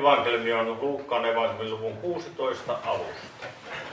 Evankeliumi on Luukkaan evankeliumin luvun 16 alusta.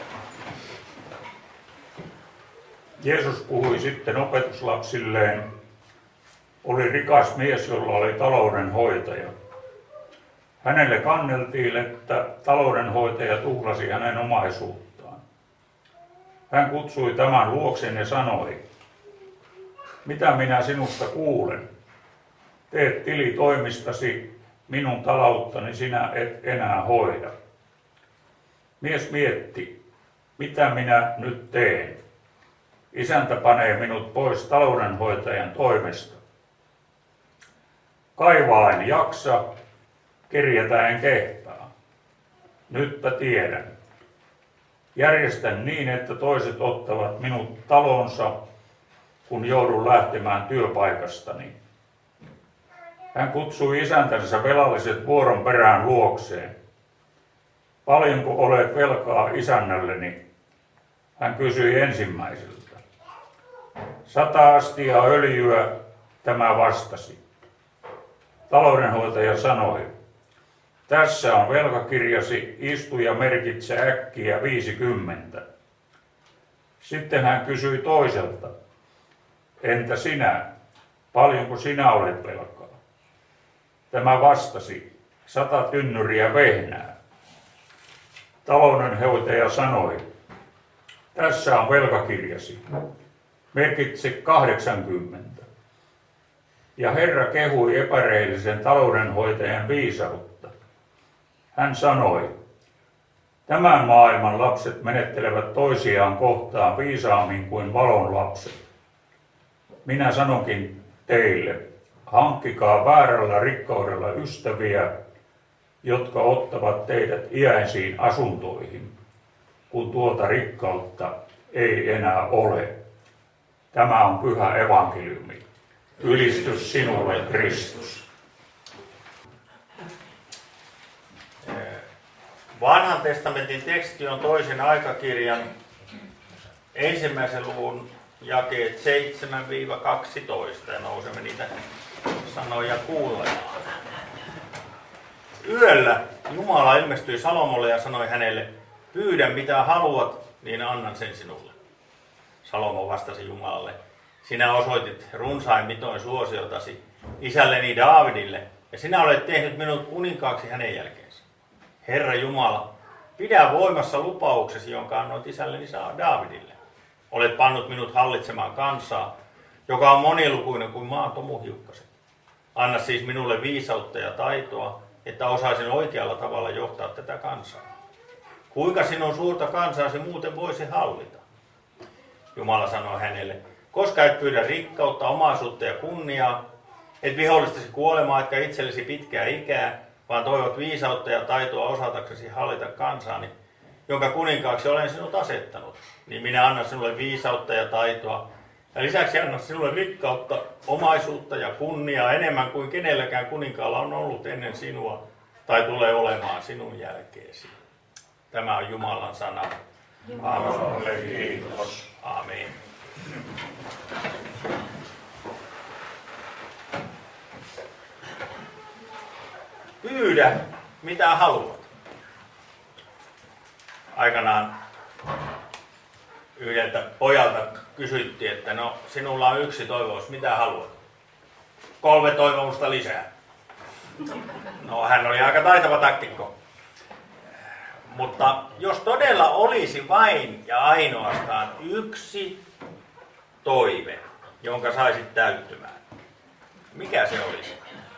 Jeesus puhui sitten opetuslapsilleen. Oli rikas mies, jolla oli taloudenhoitaja. Hänelle kanneltiin, että taloudenhoitaja tuhlasi hänen omaisuuttaan. Hän kutsui tämän luokseen ja sanoi, mitä minä sinusta kuulen? Teet tilitoimistasi, minun talouttani sinä et enää hoida. Mies mietti, mitä minä nyt teen? Isäntä panee minut pois taloudenhoitajan toimesta. Kaivaa en jaksa, kerjätä en kehtaa. Nytpä tiedän. Järjestän niin, että toiset ottavat minut talonsa, kun joudun lähtemään työpaikastani. Hän kutsui isäntänsä velalliset vuoron perään luokseen. Paljonko olet velkaa isännälleni? Hän kysyi ensimmäiseltä. 100 astiaa öljyä, tämä vastasi. Taloudenhoitaja sanoi, tässä on velkakirjasi, istu ja merkitse äkkiä 50. Sitten hän kysyi toiselta, entä sinä, paljonko sinä olet velkaa? Tämä vastasi, 100 tynnyriä vehnää. Taloudenhoitaja sanoi, tässä on velkakirjasi, merkitse 80. Ja Herra kehui epärehellisen taloudenhoitajan viisautta. Hän sanoi, tämän maailman lapset menettelevät toisiaan kohtaan viisaammin kuin valon lapset. Minä sanonkin teille, hankkikaa väärällä rikkaudella ystäviä, jotka ottavat teidät iäisiin asuntoihin, kun tuota rikkautta ei enää ole. Tämä on pyhä evankeliumi. Ylistys sinulle, Kristus. Vanhan testamentin teksti on toisen aikakirjan 1. luvun jakeet 7-12 ja nousemme niitä sanoja kuulemaan. Yöllä Jumala ilmestyi Salomolle ja sanoi hänelle, pyydä mitä haluat, niin annan sen sinulle. Salomo vastasi Jumalalle, sinä osoitit runsain mitoin suosiotasi isälleni Daavidille, ja sinä olet tehnyt minut kuninkaaksi hänen jälkeensä. Herra Jumala, pidä voimassa lupauksesi, jonka annoit isälleni Daavidille. Olet pannut minut hallitsemaan kansaa, joka on monilukuinen kuin maan tomuhiukkaset. Anna siis minulle viisautta ja taitoa, että osaisin oikealla tavalla johtaa tätä kansaa. Kuinka sinun suurta kansaasi muuten voisi hallita? Jumala sanoi hänelle, koska et pyydä rikkautta, omaisuutta ja kunniaa, et vihollistasi kuolemaa, etkä itsellesi pitkää ikää, vaan toivot viisautta ja taitoa osataksesi hallita kansaani, jonka kuninkaaksi olen sinut asettanut, niin minä annan sinulle viisautta ja taitoa, ja lisäksi annan sinulle rikkautta, omaisuutta ja kunniaa enemmän kuin kenelläkään kuninkaalla on ollut ennen sinua, tai tulee olemaan sinun jälkeesi. Tämä on Jumalan sana. Jumalalle kiitos. Aamen. Pyydä, mitä haluat. Aikanaan yhdeltä pojalta kysyttiin, että no sinulla on yksi toivomus, mitä haluat? 3 toivomusta lisää. No hän oli aika taitava taktikko. Mutta jos todella olisi vain ja ainoastaan yksi toive, jonka saisit täyttymään, mikä se olisi?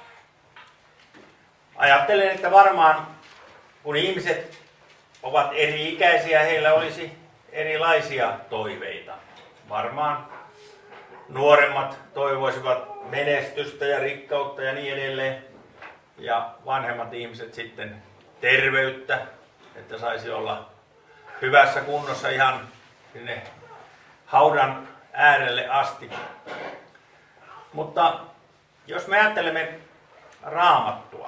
Ajattelen, että varmaan kun ihmiset ovat eri-ikäisiä, heillä olisi erilaisia toiveita. Varmaan nuoremmat toivoisivat menestystä ja rikkautta ja niin edelleen. Ja vanhemmat ihmiset sitten terveyttä, että saisi olla hyvässä kunnossa ihan sinne haudan äärelle asti. Mutta jos me ajattelemme Raamattua,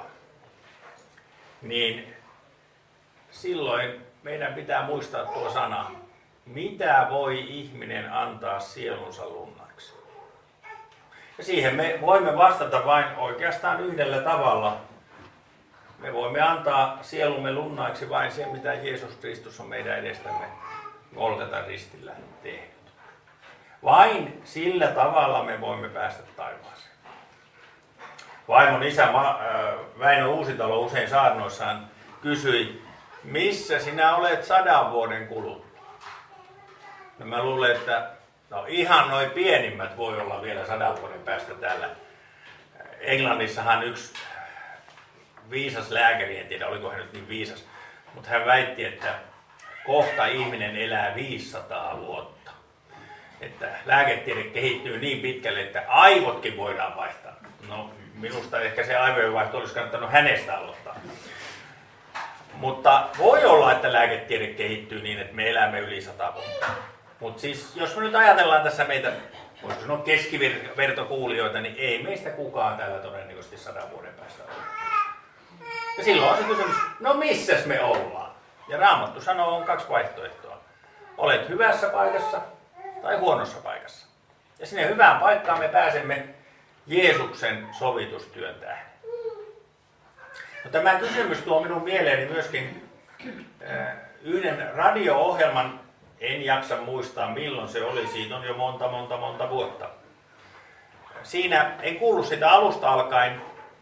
niin silloin meidän pitää muistaa tuo sana, mitä voi ihminen antaa sielunsa lunnaksi. Ja siihen me voimme vastata vain oikeastaan yhdellä tavalla. me voimme antaa sielumme lunnaiksi vain se, mitä Jeesus Kristus on meidän edestämme Golgatan ristillä tehnyt. Vain sillä tavalla me voimme päästä taivaaseen. Vaimon isä Väinö Uusitalo usein saarnoissaan kysyi, missä sinä olet 100 vuoden kuluttua? No mä luulen, että ihan noin pienimmät voi olla vielä 100 vuoden päästä täällä. Englannissahan yksi viisas lääkäri, en tiedä oliko hän nyt niin viisas, mutta hän väitti, että kohta ihminen elää 500 vuotta. Että lääketiede kehittyy niin pitkälle, että aivotkin voidaan vaihtaa. No minusta ehkä se aivojen vaihto olisi kannattanut hänestä aloittaa. Mutta voi olla, että lääketiede kehittyy niin, että me elämme yli 100 vuotta. Mutta siis jos me nyt ajatellaan tässä meitä, voisiko sanoa keskivertokuulijoita, niin ei meistä kukaan täällä todennäköisesti 100 vuoden päästä ole. Ja silloin on se kysymys, no missäs me ollaan? Ja Raamattu sanoo, on 2 vaihtoehtoa. Olet hyvässä paikassa tai huonossa paikassa. Ja sinne hyvään paikkaan me pääsemme Jeesuksen sovitustyön tähden. No, tämä kysymys tuo minun mieleeni myöskin yhden radio-ohjelman, en jaksa muistaa milloin se oli, siitä on jo monta vuotta. Siinä, en kuullut sitä alusta alkaen,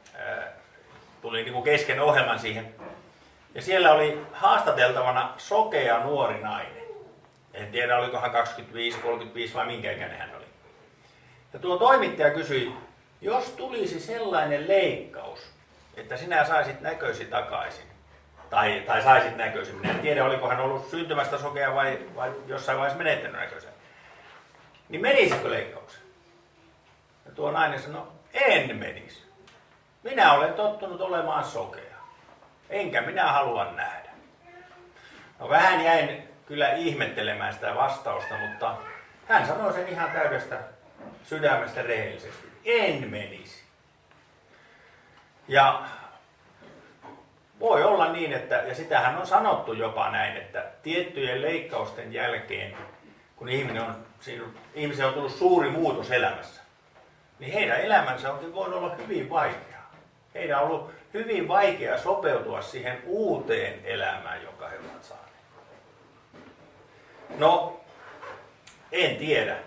tuli niin kuin kesken ohjelman siihen. Ja siellä oli haastateltavana sokea nuori nainen. En tiedä, oliko hän 25, 35 vai minkä ikäinen hän oli. Ja tuo toimittaja kysyi, jos tulisi sellainen leikkaus, että sinä saisit näköisi takaisin, tai saisit näköisi, minä en tiedä, oliko hän ollut syntymästä sokea vai jossain vaiheessa menettänyt näköisen, niin menisikö leikkauksen? Ja tuo nainen sanoi, en menisi. Minä olen tottunut olemaan sokea, enkä minä halua nähdä. No vähän jäin kyllä ihmettelemään sitä vastausta, mutta hän sanoi sen ihan täydestä sydämestä rehellisesti. En menisi. Ja voi olla niin, että, ja sitähän on sanottu jopa näin, että tiettyjen leikkausten jälkeen, kun ihmisen on tullut suuri muutos elämässä, niin heidän elämänsä onkin voinut olla hyvin vaikeaa. Heidän on ollut hyvin vaikea sopeutua siihen uuteen elämään, jonka he ovat saaneet. No, en tiedä.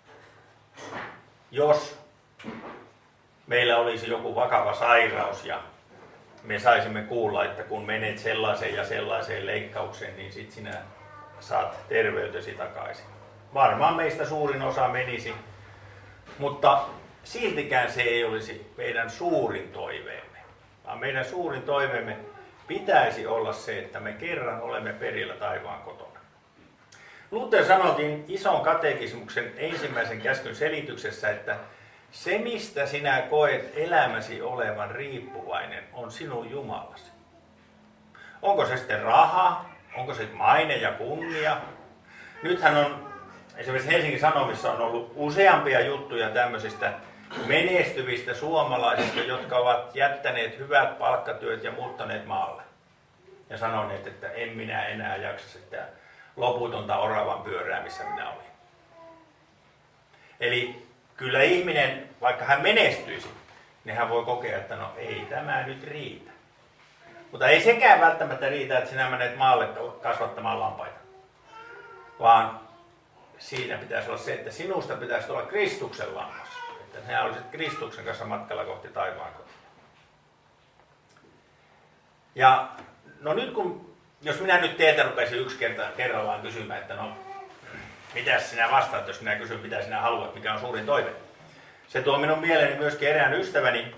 Jos meillä olisi joku vakava sairaus ja me saisimme kuulla, että kun menet sellaiseen ja sellaiseen leikkaukseen, niin sit sinä saat terveytesi takaisin. Varmaan meistä suurin osa menisi, mutta siltikään se ei olisi meidän suurin toiveemme. Vaan meidän suurin toiveemme pitäisi olla se, että me kerran olemme perillä taivaan kotona. Luther sanoikin ison katekismuksen ensimmäisen käskyn selityksessä, että se, mistä sinä koet elämäsi olevan riippuvainen, on sinun Jumalasi. Onko se sitten raha? Onko se maine ja kunnia? Nythän on, esimerkiksi Helsingin Sanomissa on ollut useampia juttuja tämmöisistä menestyvistä suomalaisista, jotka ovat jättäneet hyvät palkkatyöt ja muuttaneet maalle. Ja sanoneet, että en minä enää jaksa sitä loputonta oravan pyörää, missä minä olin. Eli kyllä ihminen, vaikka hän menestyisi, niin hän voi kokea, että no ei tämä nyt riitä. Mutta ei sekään välttämättä riitä, että sinä menet maalle kasvattamaan lampaita. Vaan siinä pitäisi olla se, että sinusta pitäisi olla Kristuksen lammas. Että sinä olisit Kristuksen kanssa matkalla kohti taivaan kotia. Ja no nyt jos minä nyt teiltä rupesin yksi kerrallaan kysymään, että no mitäs sinä vastaat, jos minä kysyn, mitä sinä haluat, mikä on suurin toive. Se tuo minun mieleeni myöskin erään ystäväni,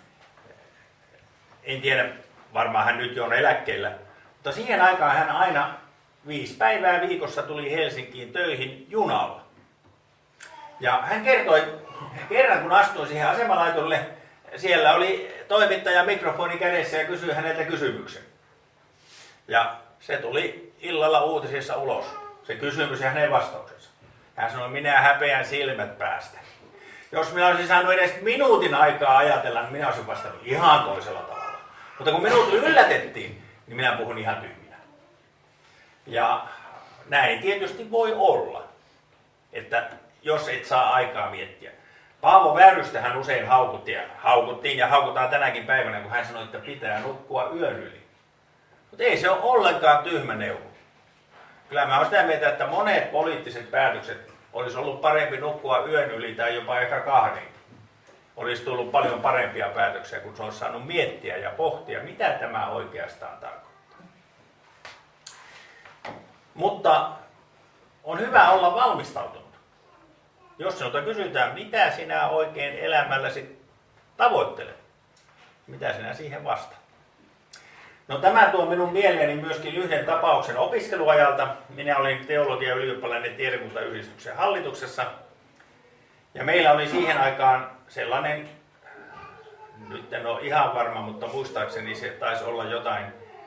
en tiedä, varmaan hän nyt jo on eläkkeellä, mutta siihen aikaan hän aina 5 päivää viikossa tuli Helsinkiin töihin junalla. Ja hän kertoi, kerran kun astuin siihen asemalaitolle, siellä oli toimittaja mikrofoni kädessä ja kysyi häneltä kysymyksen. Ja se tuli illalla uutisissa ulos, se kysymys ja hänen vastauksensa. Hän sanoi, minä häpeän silmät päästä. Jos minä olisin saanut edes minuutin aikaa ajatella, niin minä olisin vastannut ihan toisella tavalla. Mutta kun minut yllätettiin, niin minä puhun ihan tyhminä. Ja näin tietysti voi olla, että jos et saa aikaa miettiä. Paavo Väyrystähän usein haukuttiin ja haukutaan tänäkin päivänä, kun hän sanoi, että pitää nukkua yön yli. Mutta ei se ole ollenkaan tyhmä neuvo. Kyllä mä olen sitä mieltä, että monet poliittiset päätökset olisi ollut parempi nukkua yön yli tai jopa ehkä 2. Olisi tullut paljon parempia päätöksiä, kun se olisi saanut miettiä ja pohtia, mitä tämä oikeastaan tarkoittaa. Mutta on hyvä olla valmistautunut. Jos sinulta kysytään, mitä sinä oikein elämälläsi tavoittelet, mitä sinä siihen vastaat? No tämä tuo minun mieleeni myöskin yhden tapauksen opiskeluajalta. Minä olin teologia- ja ylioppalainen tiedekuntayhdistyksen hallituksessa. Ja meillä oli siihen aikaan sellainen, nyt en ole ihan varma, mutta muistaakseni se taisi olla jotain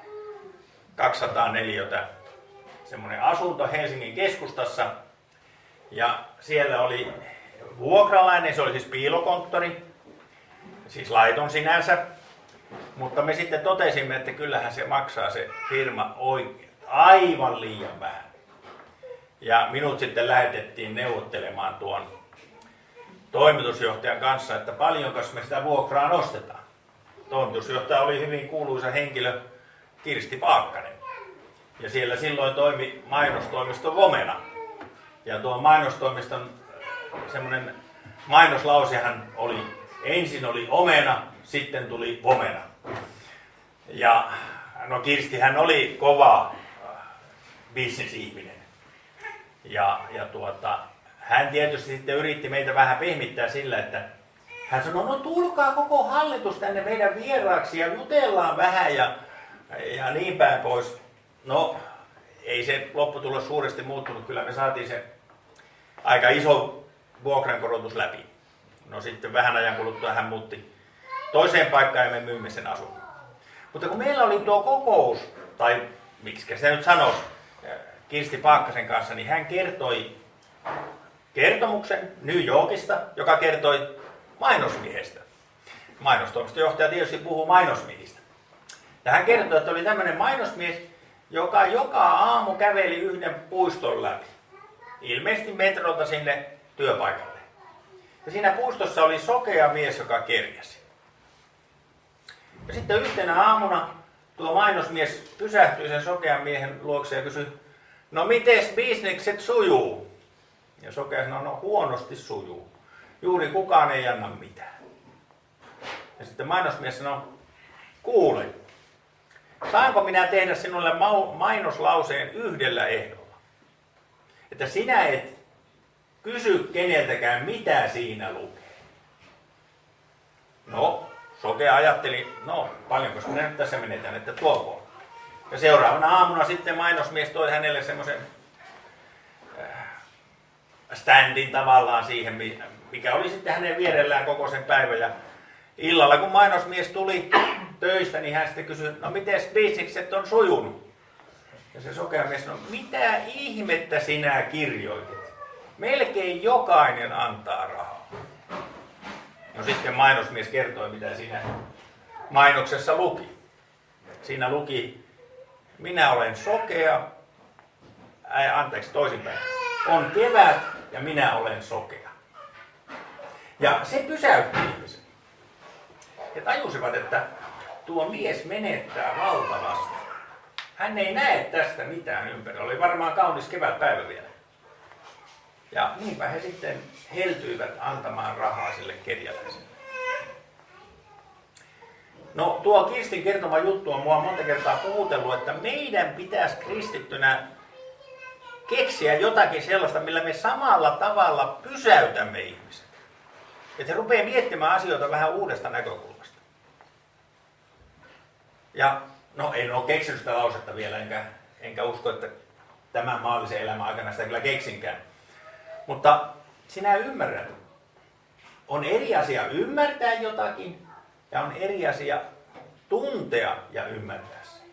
200 neliötä, semmoinen asunto Helsingin keskustassa. Ja siellä oli vuokralainen, se oli siis piilokonttori, siis laiton sinänsä. Mutta me sitten totesimme, että kyllähän se maksaa se firma aivan liian vähän. Ja minut sitten lähetettiin neuvottelemaan tuon toimitusjohtajan kanssa, että paljonko me sitä vuokraa nostetaan. Toimitusjohtaja oli hyvin kuuluisa henkilö, Kirsti Paakkanen. Ja siellä silloin toimi mainostoimisto Vomena. Ja tuo mainostoimiston semmoinen mainoslausehan oli, ensin oli omena, sitten tuli Vomena. Ja no Kirstihän oli kova bisnesihminen. Ja hän tietysti sitten yritti meitä vähän pehmittää sillä, että hän sanoi, no tulkaa koko hallitus tänne meidän vieraaksi ja jutellaan vähän ja niin päin pois. No ei se lopputulos suuresti muuttunut, kyllä me saatiin se aika iso vuokrankorotus läpi. No sitten vähän ajan kuluttua hän muutti toiseen paikkaan ja me myymme sen asunnon. Mutta kun meillä oli tuo kokous, tai miksi se nyt sanoisi, Kirsti Paakkasen kanssa, niin hän kertoi kertomuksen New Yorkista, joka kertoi mainosmiehestä. Mainostoimistojohtaja tietysti puhuu mainosmiehistä. Ja hän kertoi, että oli tämmöinen mainosmies, joka joka aamu käveli yhden puiston läpi. Ilmeisesti metrolta sinne työpaikalle. Ja siinä puistossa oli sokea mies, joka kerjäsi. Ja sitten yhtenä aamuna tuo mainosmies pysähtyi sen sokean miehen luokse ja kysyi, no mites bisnekset sujuu? Ja sokea sanoi, no huonosti sujuu. Juuri kukaan ei anna mitään. Ja sitten mainosmies sanoi, kuule, saanko minä tehdä sinulle mainoslauseen yhdellä ehdolla? Että sinä et kysy keneltäkään, mitä siinä lukee. No, sokea ajatteli, no paljonko minä nyt tässä menetään, että tuokoon. Ja seuraavana aamuna sitten mainosmies toi hänelle semmoisen standin tavallaan siihen, mikä oli sitten hänen vierellään koko sen päivän. Ja illalla kun mainosmies tuli töistä, niin hän sitten kysyi, no mites bisnikset on sujunut? Ja se sokea mies sanoi, mitä ihmettä sinä kirjoitit? Melkein jokainen antaa rahaa. No sitten mainosmies kertoi, mitä siinä mainoksessa luki. Siinä luki, minä olen sokea, toisinpäin. On kevät ja minä olen sokea. Ja se pysäytti ihmisen. He tajusivat, että tuo mies menettää valtavasti. Hän ei näe tästä mitään ympärillä. Oli varmaan kaunis kevätpäivä vielä. Ja niinpä he sitten heltyivät antamaan rahaa sille kerjäläiselle. No tuo Kirstin kertoma juttu on mua monta kertaa puhutellut, että meidän pitäisi kristittynä keksiä jotakin sellaista, millä me samalla tavalla pysäytämme ihmiset. Että he rupeaa miettimään asioita vähän uudesta näkökulmasta. Ja no en ole keksinyt sitä lausetta vielä, enkä usko, että tämän maallisen elämän aikana sitä kyllä keksinkään. Mutta sinä ymmärrät. On eri asia ymmärtää jotakin ja on eri asia tuntea ja ymmärtää sen.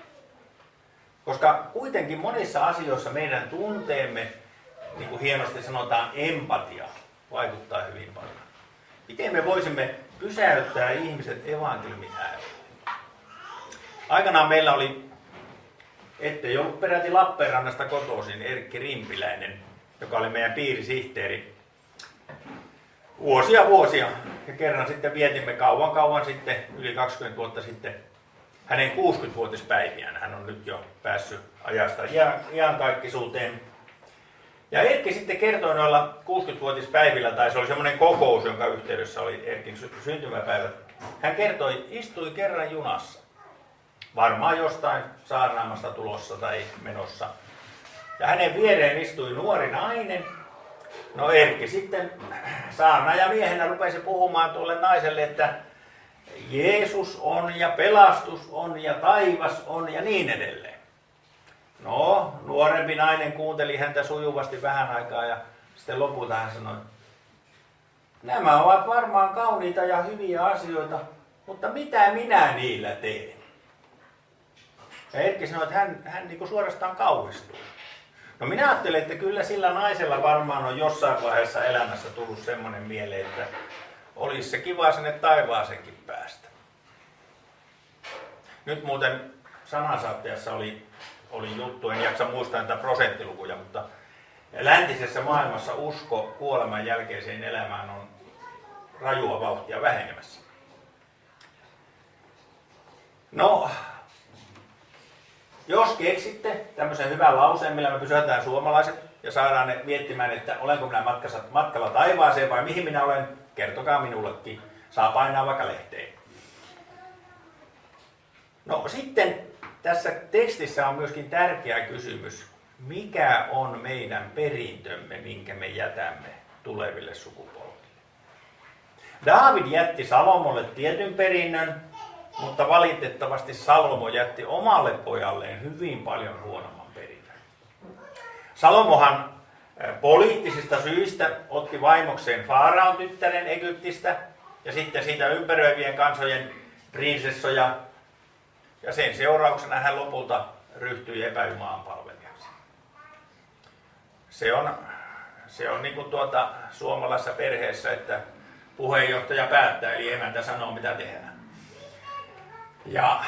Koska kuitenkin monissa asioissa meidän tunteemme, niin kuin hienosti sanotaan, empatia vaikuttaa hyvin paljon. Miten me voisimme pysäyttää ihmiset evankeliumin äärelle? Aikanaan meillä oli, ettei ollut peräti Lappeenrannasta kotoisin, Erkki Rimpiläinen, joka oli meidän piirisihteeri. vuosia. Ja kerran sitten vietimme kauan sitten, yli 20 vuotta sitten, hänen 60-vuotispäiviään. Hän on nyt jo päässyt ajasta iankaikkisuuteen. Ja Erkki sitten kertoi noilla 60-vuotispäivillä, tai se oli semmoinen kokous, jonka yhteydessä oli Erkin syntymäpäivä. Hän kertoi, istui kerran junassa. Varmaan jostain saarnaamasta tulossa tai menossa. Ja hänen viereen istui nuori nainen. No Erkki sitten saarnaajamiehenä rupesi puhumaan tuolle naiselle, että Jeesus on ja pelastus on ja taivas on ja niin edelleen. No, nuorempi nainen kuunteli häntä sujuvasti vähän aikaa ja sitten lopulta hän sanoi, nämä ovat varmaan kauniita ja hyviä asioita, mutta mitä minä niillä teen? Ja Erkki sanoi, että hän niin kuin suorastaan kauhistuu. No minä ajattelen, että kyllä sillä naisella varmaan on jossain vaiheessa elämässä tullut semmoinen mieleen, että olisi se kiva sinne taivaaseenkin päästä. Nyt muuten sanansaatteessa oli juttu, en jaksa muistaa näitä prosenttilukuja, mutta läntisessä maailmassa usko kuoleman jälkeiseen elämään on rajua vauhtia vähenemässä. No, jos keksitte tämmöisen hyvän lauseen, millä me pysytään suomalaiset ja saadaan ne miettimään, että olenko minä matkalla taivaaseen vai mihin minä olen, kertokaa minullekin. Saa painaa vaikka lehteen. No sitten tässä tekstissä on myöskin tärkeä kysymys. Mikä on meidän perintömme, minkä me jätämme tuleville sukupolville? Daavid jätti Salomolle tietyn perinnön, mutta valitettavasti Salomo jätti omalle pojalleen hyvin paljon huonomman perinnön. Salomohan poliittisista syistä otti vaimokseen Faaraon tyttären Egyptistä ja sitten siitä ympäröivien kansojen prinsessoja. Ja sen seurauksena hän lopulta ryhtyi epäjumalan palvelijaksi. Se on niin kuin suomalaisessa perheessä, että puheenjohtaja päättää, eli emäntä sanoo mitä tehdään. Ja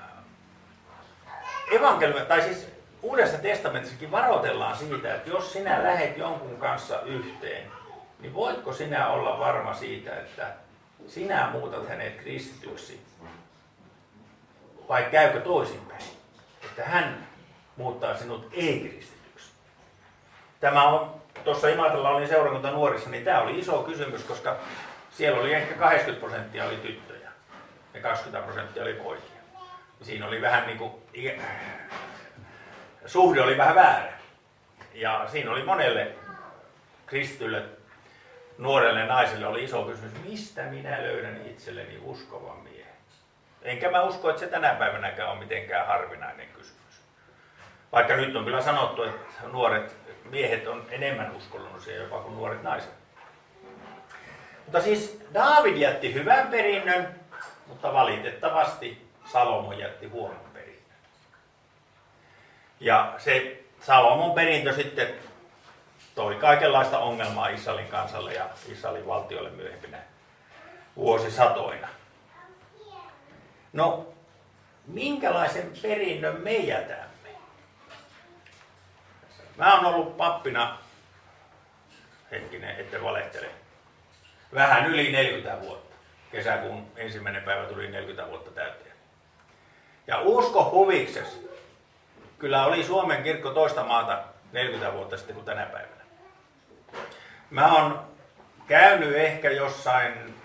Uudessa testamentissakin varoitellaan siitä, että jos sinä lähet jonkun kanssa yhteen, niin voitko sinä olla varma siitä, että sinä muutat hänet kristityksi? Vai käykö toisinpäin? Että hän muuttaa sinut ei-kristityksi. Tämä on, tuossa Imatralla olin seurakunta nuorissa, niin tämä oli iso kysymys, koska siellä oli ehkä 80% oli tyttöjä ja 20% oli poikia. Siinä oli vähän niin kuin, suhde oli vähän väärä. Ja siinä oli monelle kristitylle, nuorelle naiselle oli iso kysymys, mistä minä löydän itselleni uskovan miehen? Enkä mä usko, että se tänä päivänäkään on mitenkään harvinainen kysymys. Vaikka nyt on kyllä sanottu, että nuoret miehet on enemmän uskonnollisia jopa kuin nuoret naiset. Mutta siis Daavid jätti hyvän perinnön, mutta valitettavasti Salomo jätti huonon perinnön. Ja se Salomon perintö sitten toi kaikenlaista ongelmaa Israelin kansalle ja Israelin valtiolle myöhempinä vuosisatoina. No, minkälaisen perinnön me jätämme? Mä oon ollut pappina, hetkinen, ette valehtele, vähän yli 40 vuotta. Kesäkuun 1. päivä tuli 40 vuotta täyteen. Ja usko huvikses, kyllä oli Suomen kirkko toista maata 40 vuotta sitten kuin tänä päivänä. Mä oon käynyt ehkä jossain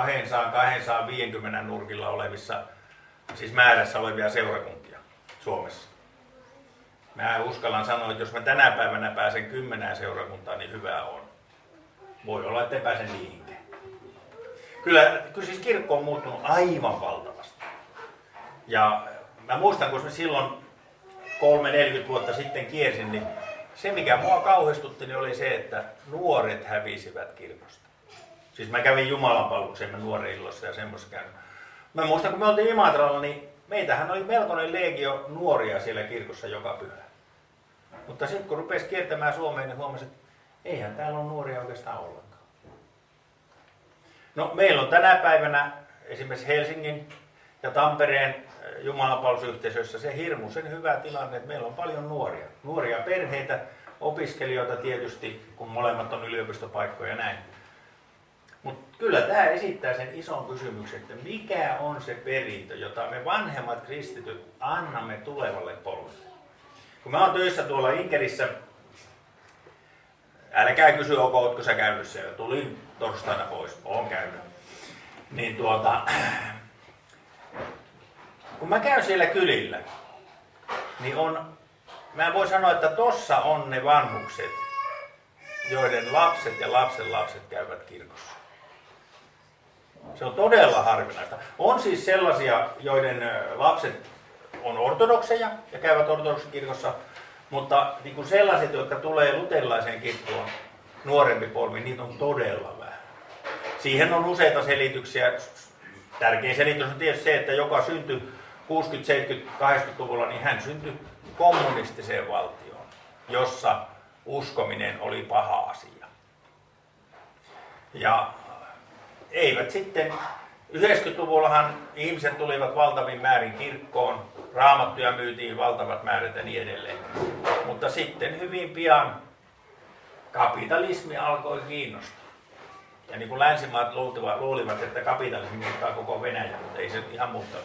250 nurkilla olevissa, siis määrässä olevia seurakuntia Suomessa. Mä uskallan sanoa, että jos mä tänä päivänä pääsen 10 seurakuntaan, niin hyvä on. Voi olla, että en pääse niihinkään. Kyllä siis kirkko on muuttunut aivan valtavasti. Ja mä muistan, kun mä silloin 30-40 vuotta sitten kiersin, niin se mikä mua kauhistutti niin oli se, että nuoret hävisivät kirkosta. Siis mä kävin jumalanpalvelukseen nuoren illoissa ja semmoista käynyt. Mä muistan, kun me oltiin Imatralla, niin meitähän oli melkoinen legio nuoria siellä kirkossa joka pyhä. Mutta sitten kun rupesi kiertämään Suomeen, niin huomasin, että eihän täällä ole nuoria oikeastaan ollenkaan. No meillä on tänä päivänä esimerkiksi Helsingin ja Tampereen jumalanpalvelusyhteisöissä se hirmuisen hyvä tilanne, että meillä on paljon nuoria. Nuoria perheitä, opiskelijoita tietysti, kun molemmat on yliopistopaikkoja ja näin. Mutta kyllä tämä esittää sen ison kysymyksen, että mikä on se perintö, jota me vanhemmat kristityt annamme tulevalle polvelle. Kun mä oon töissä tuolla Inkerissä, älkää kysy, ootko sä käynyt siellä, tulin torstaina pois, oon käynyt. Niin kun mä käyn siellä kylillä, niin mä voin sanoa, että tossa on ne vanhukset, joiden lapset ja lapsenlapset käyvät kirkossa. Se on todella harvinaista. On siis sellaisia, joiden lapset on ortodokseja ja käyvät ortodoksikirkossa, mutta niin kuin sellaiset, jotka tulee luterilaiseen kirkkoon, nuorempi polvi, niitä on todella vähän. Siihen on useita selityksiä. Tärkein selitys on tietysti se, että joka syntyi 60-, 70-, 80-luvulla, niin hän syntyi kommunistiseen valtioon, jossa uskominen oli paha asia. Ja eivät sitten, 90-luvullahan ihmiset tulivat valtavin määrin kirkkoon, raamattuja myytiin valtavat määrät ja niin edelleen. Mutta sitten hyvin pian kapitalismi alkoi kiinnostaa. Ja niin kuin länsimaat luulivat, että kapitalismi muuttaa koko Venäjä, mutta ei se ihan muuttanut.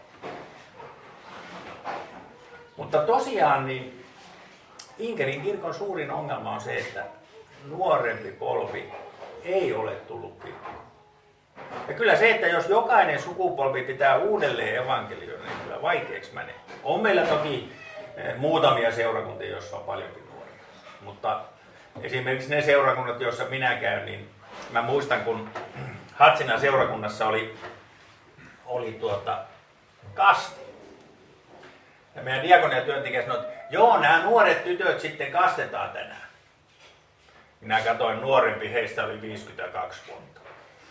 Mutta tosiaan niin Inkerin kirkon suurin ongelma on se, että nuorempi polvi ei ole tullut kirkkoon. Ja kyllä se, että jos jokainen sukupolvi pitää uudelleen evankelioida, niin kyllä vaikeaksi menee. On meillä toki muutamia seurakuntia, joissa on paljonkin nuoria. Mutta esimerkiksi ne seurakunnat, joissa minä käyn, niin mä muistan, kun Hatsinan seurakunnassa oli kaste. Ja meidän diakoniatyöntekijä sanoi, että joo, nämä nuoret tytöt sitten kastetaan tänään. Minä katsoin, nuorempi heistä oli 52 vuotta.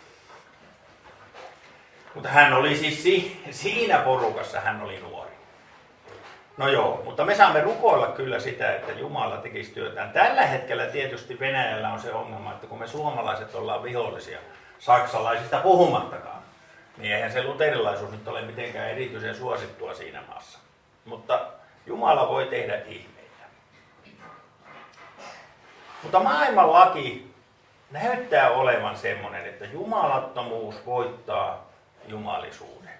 Mutta hän oli siis siinä porukassa hän oli nuori. No joo, mutta me saamme rukoilla kyllä sitä, että Jumala tekisi työtään. Tällä hetkellä tietysti Venäjällä on se ongelma, että kun me suomalaiset ollaan vihollisia, saksalaisista puhumattakaan, niin eihän se luterilaisuus nyt ole mitenkään erityisen suosittua siinä maassa. Mutta Jumala voi tehdä ihmeitä. Mutta maailman laki näyttää olevan semmoinen, että jumalattomuus voittaa jumalisuuden.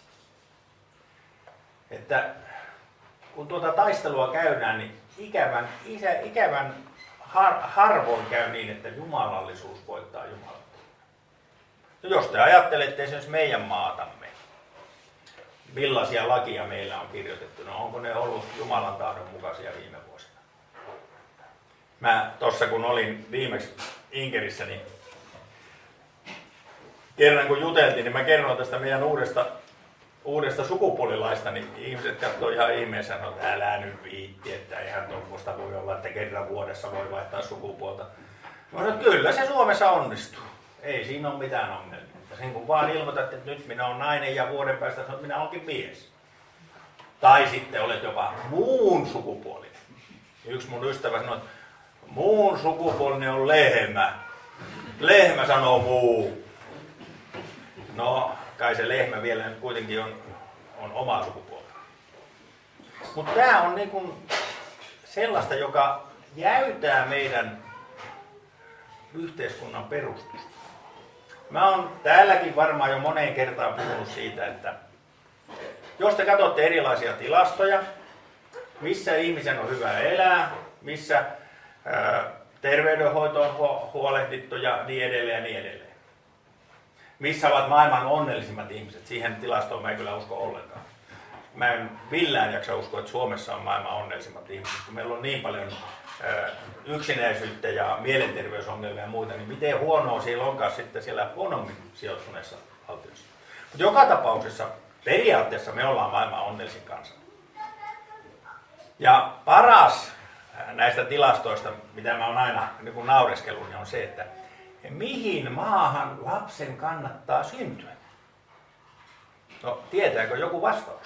Että kun tuota taistelua käydään, niin ikävän harvoin käy niin, että jumalallisuus voittaa jumalattomuuden. No jos te ajattelette esimerkiksi meidän maatamme, millaisia lakia meillä on kirjoitettu, no onko ne ollut Jumalan tahdon mukaisia viime vuosina? Mä tossa kun olin viimeksi Inkerissä, niin kerran kun juteltiin, niin mä kerron tästä meidän uudesta sukupuolilaista, niin ihmiset katsoi ihan ihmeessä, että älä nyt viitti, että eihän tuommoista voi olla, että kerran vuodessa voi vaihtaa sukupuolta. Mä sanoin, että kyllä se Suomessa onnistuu. Ei siinä ole mitään ongelmia. Sen kun vaan ilmoitat, että nyt minä olen nainen ja vuoden päästä sanot, että minä olenkin mies. Tai sitten olet jopa muun sukupuolinen. Yksi mun ystävä sanoi, että muun sukupuolinen on lehmä. Lehmä sanoo muu. No, kai se lehmä vielä nyt kuitenkin on omaa sukupuolta. Mutta tämä on niin kuin sellaista, joka jäytää meidän yhteiskunnan perustusta. Mä oon täälläkin varmaan jo moneen kertaan puhunut siitä, että jos te katsotte erilaisia tilastoja, missä ihmisen on hyvä elää, missä terveydenhoito on huolehdittu ja niin edelleen ja niin edelleen. Missä ovat maailman onnellisimmat ihmiset, siihen tilastoon mä en kyllä usko ollenkaan. Mä en millään jaksa uskoa, että Suomessa on maailman onnellisimmat ihmiset, kun meillä on niin paljon yksinäisyyttä ja mielenterveysongelmia ja muita, niin miten huonoa siellä onkaan sitten siellä huonommin sijoittuneessa valtiossa. Mutta joka tapauksessa periaatteessa me ollaan maailman onnellisin kansa. Ja paras näistä tilastoista, mitä mä oon aina niin naureskellut, niin on se, että mihin maahan lapsen kannattaa syntyä? No, tietääkö joku vastaus?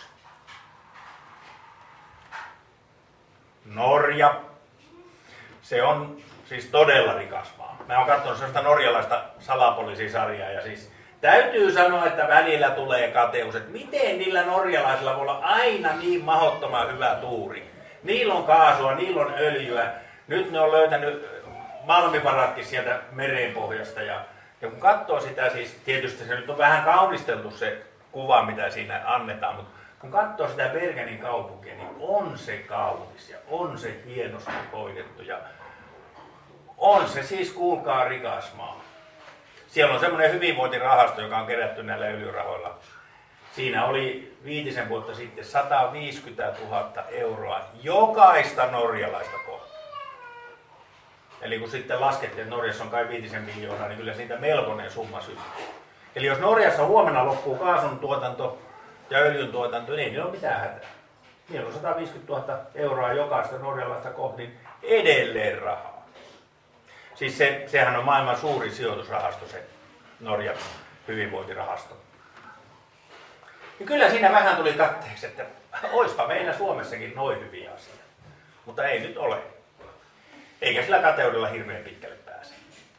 Norja. Se on siis todella rikas maa. Mä oon katsonut sellaista norjalaista salapoliisisarjaa ja siis täytyy sanoa, että välillä tulee kateus, että miten niillä norjalaisilla voi olla aina niin mahdottoman hyvä tuuri. Niillä on kaasua, niillä on öljyä. Nyt ne on löytänyt malmivaratkin sieltä merenpohjasta ja Ja kun katsoo sitä, siis tietysti se nyt on vähän kaunisteltu se kuva, mitä siinä annetaan, mutta kun katsoo sitä Bergenin kaupunkia, niin on se kaunis ja on se hienosti hoidettu ja on se siis, kuulkaa, rikas maa. Siellä on semmoinen hyvinvointirahasto, joka on kerätty näillä öljyrahoilla. Siinä oli 5 vuotta sitten 150 000 euroa jokaista norjalaista kohtaa. Eli kun sitten laskettiin, että Norjassa on kai 5 miljoonaa, niin kyllä siitä melkoinen summa syntyy. Eli jos Norjassa huomenna loppuu kaasun tuotanto ja öljyn tuotanto, niin ei ole mitään hätää. Niillä on 150 000 euroa jokaista norjalaista kohti edelleen rahaa. Siis sehän on maailman suurin sijoitusrahasto, se Norjan hyvinvointirahasto. Ja kyllä siinä vähän tuli katteeksi, että oispa meillä Suomessakin noin hyviä asioita. Mutta ei nyt ole. Eikä sillä kateudella hirveän pitkälle pääse.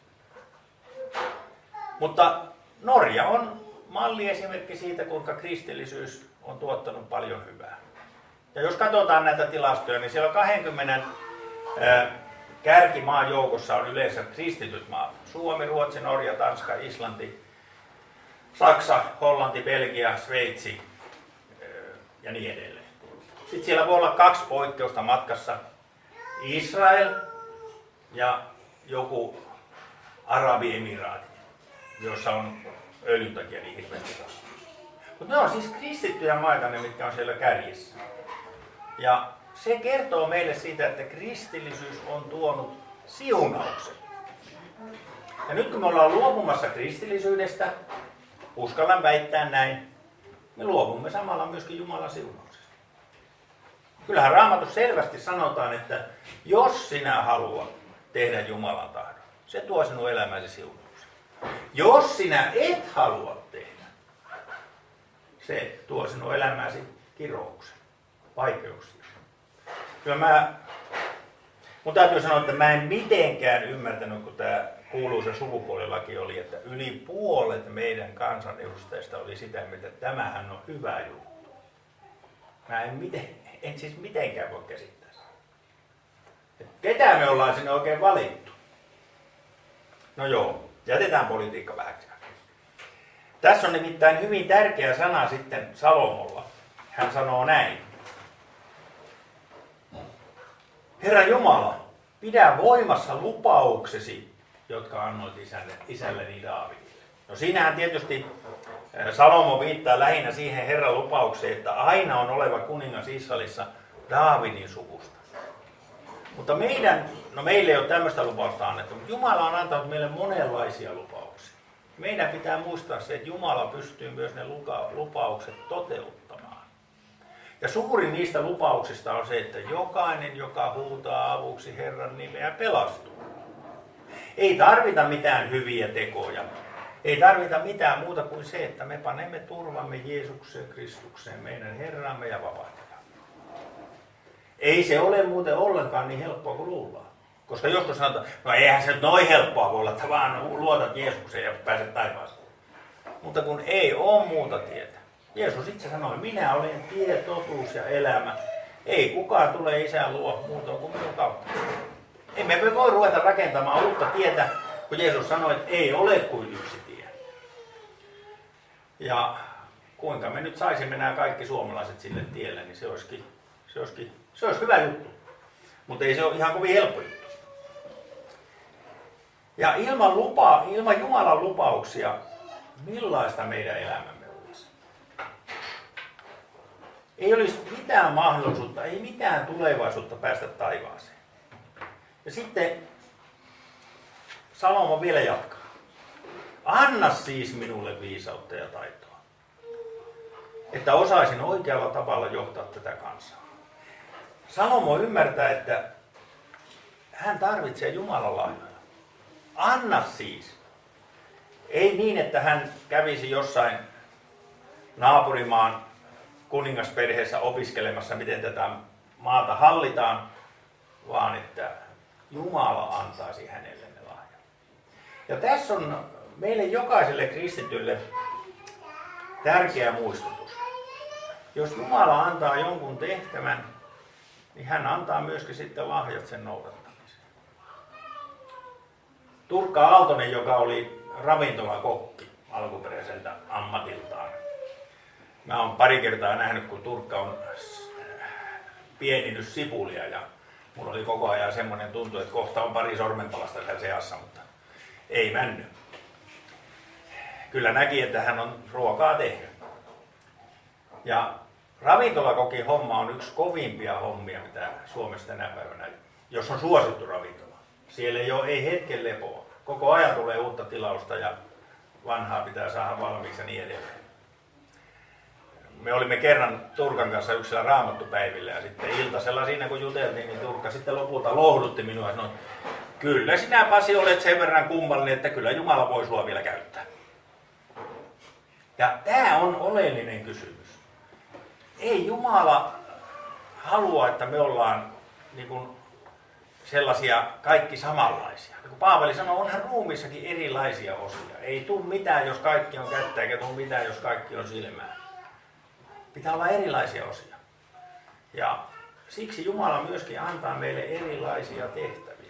Mutta Norja on malliesimerkki siitä, kuinka kristillisyys on tuottanut paljon hyvää. Ja jos katsotaan näitä tilastoja, niin siellä 20 kärkimaan joukossa on yleensä kristityt maat. Suomi, Ruotsi, Norja, Tanska, Islanti, Saksa, Hollanti, Belgia, Sveitsi ja niin edelleen. Sitten siellä voi olla 2 poikkeusta matkassa. Israel ja joku Arabiemiraatit, jossa on öljyn takia niin hirveästi rahaa. Mutta ne on siis kristittyjä maita, ne mitkä on siellä kärjessä. Ja se kertoo meille siitä, että kristillisyys on tuonut siunauksen. Ja nyt kun me ollaan luopumassa kristillisyydestä, uskallan väittää näin, me luovumme samalla myöskin Jumalan siunauksesta. Kyllähän Raamatussa selvästi sanotaan, että jos sinä haluat tehdä Jumalan tahdon, se tuo sinun elämäsi siunauksen. Jos sinä et halua tehdä, se tuo sinun elämäsi kirouksen, vaikeuksia. Kyllä mun täytyy sanoa, että mä en mitenkään ymmärtänyt, kun tämä kuuluisa sukupuolilaki oli, että yli puolet meidän kansanedustajista oli sitä mieltä, että tämähän on hyvä juttu. Mä en siis mitenkään voi käsittää sitä. Ketä me ollaan sinne oikein valittu? No joo, jätetään politiikka vähäksi. Tässä on nimittäin hyvin tärkeä sana sitten Salomolla. Hän sanoo näin. Herra Jumala, pidä voimassa lupauksesi, jotka annoit isälleni Daavidille. No siinähän tietysti Salomo viittaa lähinnä siihen Herran lupaukseen, että aina on oleva kuningas Israelissa Daavidin suvusta. Mutta meille ei ole tämmöistä lupausta annettu, mutta Jumala on antanut meille monenlaisia lupauksia. Meidän pitää muistaa se, että Jumala pystyy myös ne lupaukset toteuttamaan. Ja suurin niistä lupauksista on se, että jokainen, joka huutaa avuksi Herran nimeä, pelastuu. Ei tarvita mitään hyviä tekoja. Ei tarvita mitään muuta kuin se, että me panemme turvamme Jeesukseen Kristukseen, meidän Herramme ja vapahtajamme. Ei se ole muuten ollenkaan niin helppoa kuin luullaan. Koska joskus sanotaan, no eihän se noin helppoa voi olla, että vaan luotat Jeesukseen ja pääset taivaaseen. Mutta kun ei ole muuta tietä. Jeesus itse sanoi, minä olen tie, totuus ja elämä. Ei kukaan tule Isän luo muutoin kuin minun kautta. Emme voi ruveta rakentamaan uutta tietä, kun Jeesus sanoi, että ei ole kuin yksi tie. Ja kuinka me nyt saisimme nämä kaikki suomalaiset sille tielle, niin se olisi hyvä juttu. Mutta ei se ole ihan kovin helppo juttu. Ja ilman Jumalan lupauksia, millaista meidän elämämme olisi? Ei olisi mitään mahdollisuutta, ei mitään tulevaisuutta päästä taivaaseen. Ja sitten Salomo vielä jatkaa. Anna siis minulle viisautta ja taitoa, että osaisin oikealla tavalla johtaa tätä kansaa. Salomo ymmärtää, että hän tarvitsee Jumalan lahjoja. Anna siis. Ei niin, että hän kävisi jossain naapurimaan kuningasperheessä opiskelemassa, miten tätä maata hallitaan, vaan että Jumala antaisi hänelle ne lahjat. Ja tässä on meille jokaiselle kristitylle tärkeä muistutus. Jos Jumala antaa jonkun tehtävän, niin hän antaa myöskin sitten lahjat sen noudattamiseen. Turkka Aaltonen, joka oli ravintolakokki alkuperäiseltä ammatiltaan. Mä oon pari kertaa nähnyt, kun Turkka on pieninyt sipulia ja mulla oli koko ajan semmoinen tuntu, että kohta on pari sormenpalasta siellä seassa, mutta ei mennyt. Kyllä näki, että hän on ruokaa tehnyt. Ja ravintolakokin homma on yksi kovimpia hommia, mitä Suomessa tänä päivänä, jos on suosittu ravintola. Siellä ei hetken lepoa. Koko ajan tulee uutta tilausta ja vanhaa pitää saada valmiiksi ja niin edelleen. Me olimme kerran Turkan kanssa yksillä raamattupäivillä ja sitten iltasella siinä kun juteltiin, niin Turkka sitten lopulta lohdutti minua ja sanoi, että kyllä sinä Pasi olet sen verran kummallinen, että kyllä Jumala voi sua vielä käyttää. Ja tämä on oleellinen kysymys. Ei Jumala halua, että me ollaan niin kuin sellaisia kaikki samanlaisia. Niin kuin Paavali sanoi, onhan ruumissakin erilaisia osia. Ei tule mitään, jos kaikki on kättä, eikä tule mitään, jos kaikki on silmää. Pitää olla erilaisia osia. Ja siksi Jumala myöskin antaa meille erilaisia tehtäviä.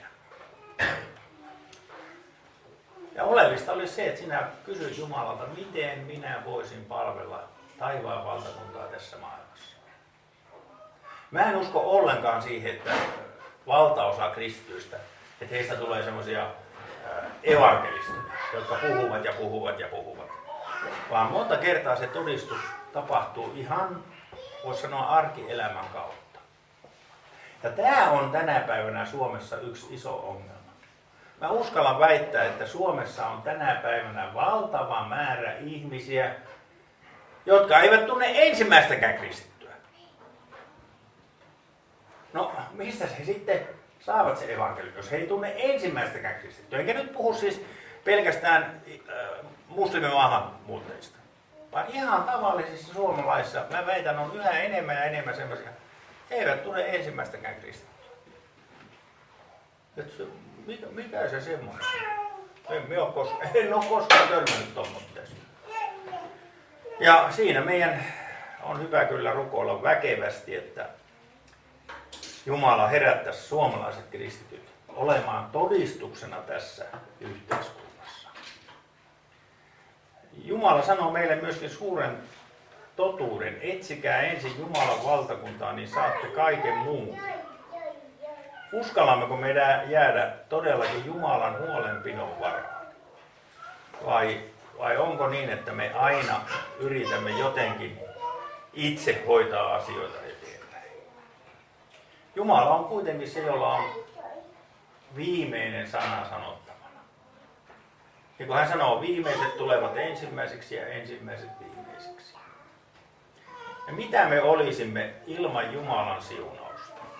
Ja oleellista oli se, että sinä kysyt Jumalalta, miten minä voisin palvella taivaan valtakuntaa tässä maailmassa. Mä en usko ollenkaan siihen, että valtaosa kristityistä, että heistä tulee semmoisia evankelisteja, jotka puhuvat ja puhuvat ja puhuvat. Vaan monta kertaa se todistus tapahtuu ihan, voisi sanoa, arkielämän kautta. Ja tämä on tänä päivänä Suomessa yksi iso ongelma. Mä uskallan väittää, että Suomessa on tänä päivänä valtava määrä ihmisiä, jotka eivät tunne ensimmäistäkään kristittyä. No, mistä he sitten saavat se evankeliumi, jos he ei tunne ensimmäistäkään kristittyä? Enkä nyt puhu siis pelkästään muslimimaahanmuuttajista, vaan ihan tavallisissa suomalaisissa, mä väitän, on yhä enemmän ja enemmän sellaisia, he eivät tunne ensimmäistäkään kristittyä. Mikä se semmoinen? En ole koskaan törmännyt tuommoitteeseen. Ja siinä meidän on hyvä kyllä rukoilla väkevästi, että Jumala herättäisi suomalaiset kristityt olemaan todistuksena tässä yhteiskunnassa. Jumala sanoo meille myöskin suuren totuuden. Etsikää ensin Jumalan valtakuntaa, niin saatte kaiken muun. Uskallammeko meidän jäädä todellakin Jumalan huolenpidon varaan? Vai onko niin, että me aina yritämme jotenkin itse hoitaa asioita eteenpäin? Jumala on kuitenkin se, jolla on viimeinen sana sanottavana. Ja kun hän sanoo, viimeiset tulevat ensimmäiseksi ja ensimmäiset viimeisiksi. Ja mitä me olisimme ilman Jumalan siunausta?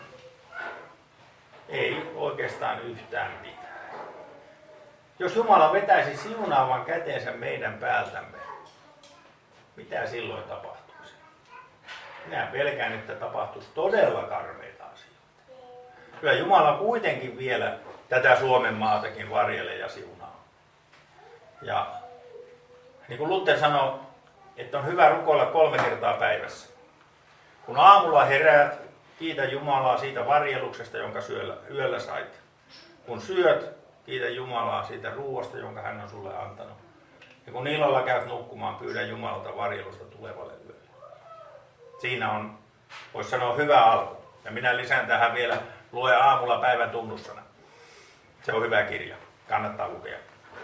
Ei oikeastaan yhtään mitään. Jos Jumala vetäisi siunaavan käteensä meidän päältämme, mitä silloin tapahtuisi? Minä pelkään, että tapahtuisi todella karmeita asioita. Kyllä Jumala kuitenkin vielä tätä Suomen maatakin varjelee ja siunaa. Ja niin kuin Luther sanoi, että on hyvä rukoilla 3 kertaa päivässä. Kun aamulla heräät, kiitä Jumalaa siitä varjeluksesta, jonka yöllä sait. Kun syöt, kiitä Jumalaa siitä ruoasta, jonka hän on sulle antanut. Ja kun illalla käyt nukkumaan, pyydä Jumalalta varjelusta tulevalle yölle. Siinä on, voisi sanoa, hyvä alku. Ja minä lisään tähän vielä, lue aamulla päivän tunnussana. Se on hyvä kirja. Kannattaa lukea.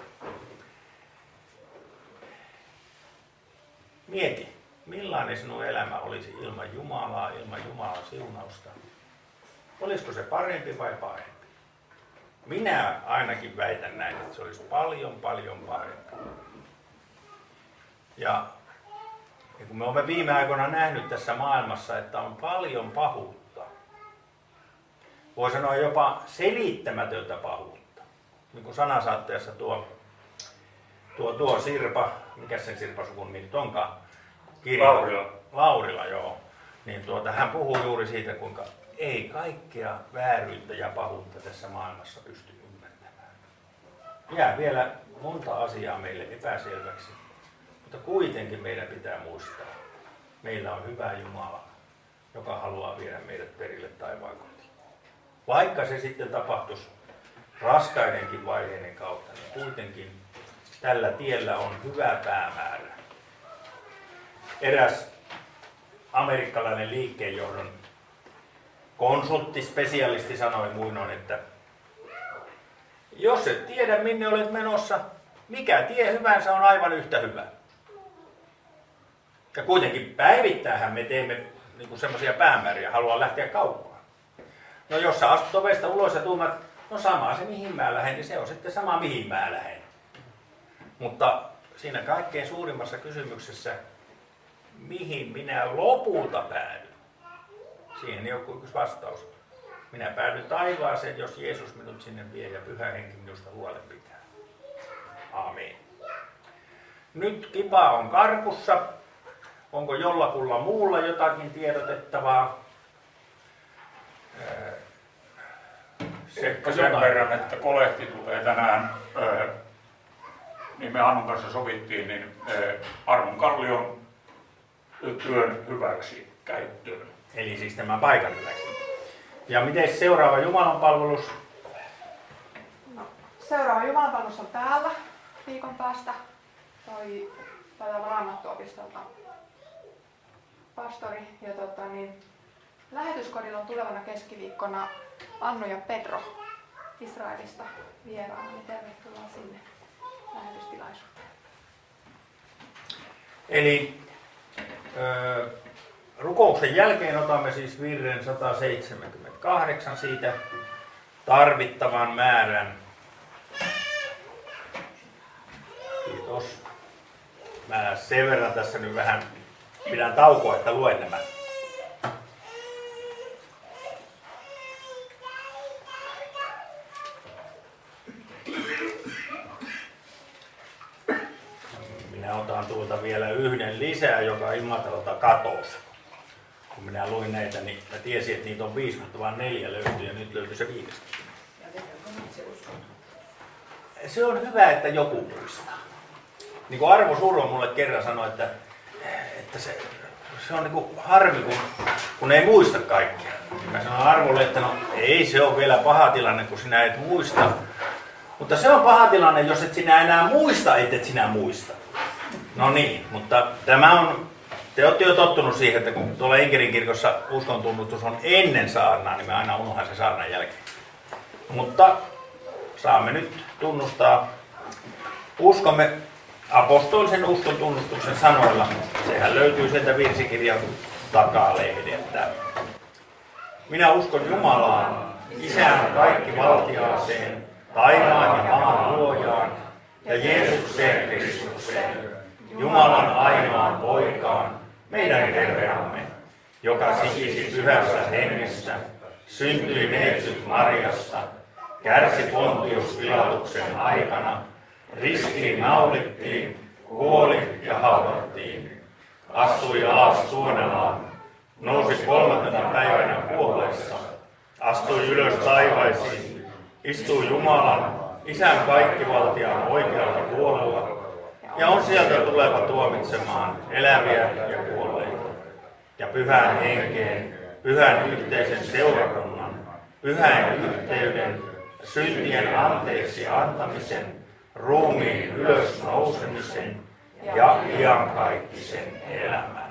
Mieti, millainen sinun elämä olisi ilman Jumalaa, ilman Jumalan siunausta? Olisiko se parempi vai pahempi? Minä ainakin väitän näin, että se olisi paljon, paljon parempi. Ja kun me olemme viime aikoina nähnyt tässä maailmassa, että on paljon pahuutta. Voi sanoa jopa selittämätöntä pahuutta. Niin kuin sanasaatteessa tuo Sirpa, mikä sen Sirpa-sukun nimi onkaan? Laurila, joo. Niin hän puhuu juuri siitä, kuinka ei kaikkea vääryyttä ja pahuutta tässä maailmassa pysty ymmärtämään. Jää vielä monta asiaa meille epäselväksi, mutta kuitenkin meidän pitää muistaa. Meillä on hyvä Jumala, joka haluaa viedä meidät perille taivaan kotiin. Vaikka se sitten tapahtuisi raskaidenkin vaiheiden kautta, niin kuitenkin tällä tiellä on hyvä päämäärä. Eräs amerikkalainen liikkeenjohdon konsulttispesialisti sanoi muinoin, että jos et tiedä minne olet menossa, mikä tie hyvänsä on aivan yhtä hyvä. Ja kuitenkin päivittäinhän me teemme niin semmoisia päämääriä, haluaa lähteä kauppaan. No jos sä astut ovesta ulos ja tuumat, no sama se mihin mä lähden, niin se on sitten sama mihin mä lähden. Mutta siinä kaikkein suurimmassa kysymyksessä, mihin minä lopulta päädyn, siihen ei ole kuin yksi vastaus. Minä päädyn taivaaseen, jos Jeesus minut sinne vie ja Pyhä Henki minusta huolen pitää. Aamen. Nyt kipa on karkussa. Onko jollakulla muulla jotakin tiedotettavaa? Ehkä sen verran, että kolehti tulee tänään, niin me Annun kanssa sovittiin, niin Armon Kallion työn hyväksi käyttöön. Eli siis tämän paikan hyväksi. Ja miten seuraava Jumalanpalvelus? No, seuraava Jumalanpalvelus on täällä viikon päästä. Toi Raamattuopistolta pastori. Ja lähetyskodilla on tulevana keskiviikkona Annu ja Pedro Israelista vieraana. Niin tervetuloa sinne lähetystilaisuuteen. Eli rukouksen jälkeen otamme siis virren 178 siitä tarvittavan määrän. Kiitos. Mä sen verran tässä nyt vähän pidän taukoa, että luen nämä. Minä otan tuolta vielä yhden lisää, joka Imatralta katosi. Kun minä luin näitä, niin mä tiesin, että niitä on 5, mutta vaan 4 löytyi ja nyt löytyi se 5. Se on hyvä, että joku muistaa. Niin kuin Arvo Survo mulle kerran sanoi, että se on niin kuin harmi, kun ei muista kaikkea. Mä sanoin Arvolle, että no ei se ole vielä paha tilanne, kun sinä et muista. Mutta se on paha tilanne, jos et sinä enää muista, et sinä muista. No niin, mutta tämä on, te olette jo tottunut siihen, että kun tuolla Inkerin kirkossa uskontunnustus on ennen saarnaa, niin me aina unohdan se saarnan jälkeen. Mutta saamme nyt tunnustaa, uskomme apostolisen uskon tunnustuksen sanoilla. Sehän löytyy sieltä virsikirjan takalehdeltä. Minä uskon Jumalaan, Isään kaikkivaltiaaseen, taivaan ja maan luojaan, ja Jeesukseen Kristukseen, Jumalan ainoaan poikaan, meidän Herramme, joka sikisi pyhässä hengessä, syntyi neitsyt Mariasta, kärsi Pontius Pilatuksen aikana, ristiin naulittiin, kuoli ja haudattiin, astui alas Tuonelaan, nousi 3. päivänä kuolleessa, astui ylös taivaisiin, istui Jumalan, Isän kaikkivaltiaan oikealla puolella, ja on sieltä tuleva tuomitsemaan eläviä ja kuolleita, ja pyhän henkeen, pyhän yhteisen seurakunnan, pyhän yhteyden, syntien anteeksi antamisen, ruumiin ylös nousemisen ja iankaikkisen elämän.